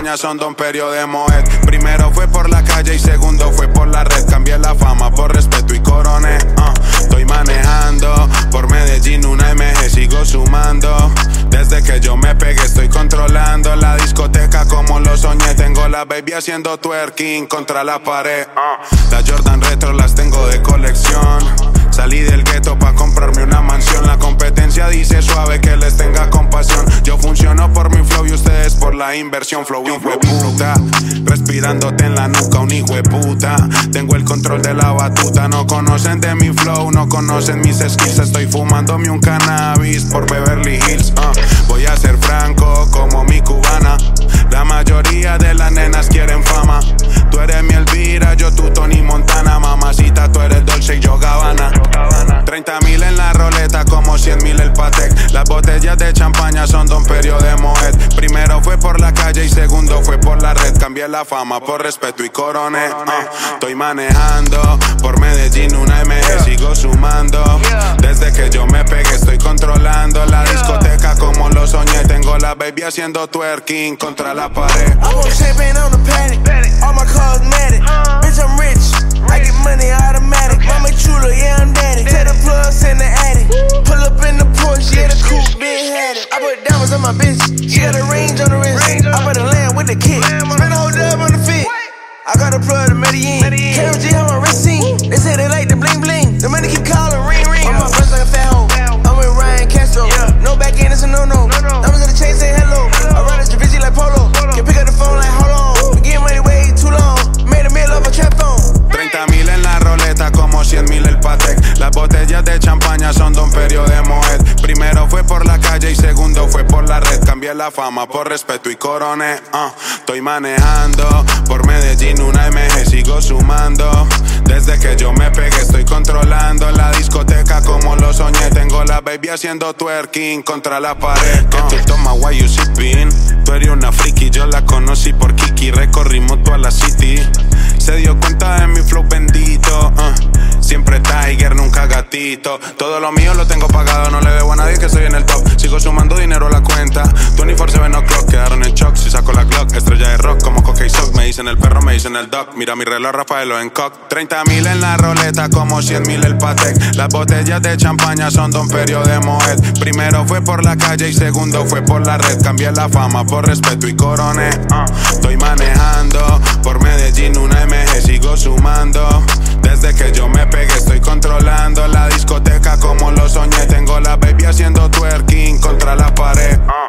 champaña son Don Perio de Moet. Primero fue por la calle y segundo fue por la red. Cambié la fama por respeto y coroné. Estoy manejando por Medellín una MG, sigo sumando. Desde que yo me pegué estoy controlando la discoteca como lo soñé. Tengo la baby haciendo twerking contra la pared. Las Jordan Retro las tengo de colección. Salí del gueto pa' comprarme una mansión. La competencia dice suave que les tenga compasión. Yo funciono por mi flow y ustedes por la inversión. Flow hijo de puta, respirándote en la nuca un hijo de puta. Tengo el control de la batuta. No conocen de mi flow, no conocen mis skills. Estoy fumándome un cannabis por Beverly Hills. Voy a ser franco como mi cubana. La mayoría de las nenas quieren fama. Tú eres mi Elvira, yo tu Tony Montana. Mamacita, tú eres Dolce y yo Gabbana. 30.000 en la roleta, como 100.000 el Patek. Las botellas de champaña son Don Perio de Moet. Primero fue por la calle y segundo fue por la red. Cambié la fama por respeto y coroné. Estoy manejando por Medellín una MG, sigo sumando. Desde que yo me pegué estoy controlando la discoteca como lo soñé. Tengo la baby haciendo twerking contra la pared. I want champagne on the paddock, all my cosmetic. Bitch, I'm rich, I get money automatic. Mama chulo, yeah, I'm daddy. Tell the plugs in the attic. Pull up in the Porsche, yeah, the coupe been had it. I put diamonds on my bitch, she got a range on the wrist. I put a lamb with the kick, spend a whole dub on the fit. I got a plug to Medellin, KMG on my wrist scene. They say they like the bling bling, the money keep calling, ring ring. On my bus like a fat hoe, I'm with Ryan Castro. No back end, it's a no-no. Diamonds in the chain, say hello. I ride a Stravici like Polo, can pick up the phone like hold on. We getting money way too long, made a meal off a trap phone. 30.000 en la roleta, como 100.000 el Patek. Las botellas de champaña son Don Perio de Moet. Primero fue por la calle y segundo fue por la red. Cambié la fama por respeto y coroné. Estoy manejando por Medellín una MG, sigo sumando. Desde que yo me pegué estoy controlando la discoteca como lo soñé. Tengo la baby haciendo twerking contra la pared. Que tú tomas, why you sipping? Tú eres una friki, yo la conocí por Kiki. Recorrimos toda la city. Se dio cuenta de mi flow bendito. Siempre Tiger, nunca gatito. Todo lo mío lo tengo pagado, no le debo a nadie que estoy en el top. Sigo sumando dinero a la cuenta. 24/7 o'clock, quedaron en shock. Si saco la Glock, estrella de rock como Coca y Sock. Me dicen el perro, me dicen el doc. Mira mi reloj, Rafaelo en cock. 30.000 en la roleta, como 100.000 el Patek. Las botellas de champaña son Don Perio de Moet. Primero fue por la calle y segundo fue por la red. Cambié la fama por respeto y coroné. Estoy manejando por Medellín una MG, sigo sumando. Desde que yo me pegué estoy controlando la discoteca como lo soñé. Tengo la baby haciendo twerking contra la pared.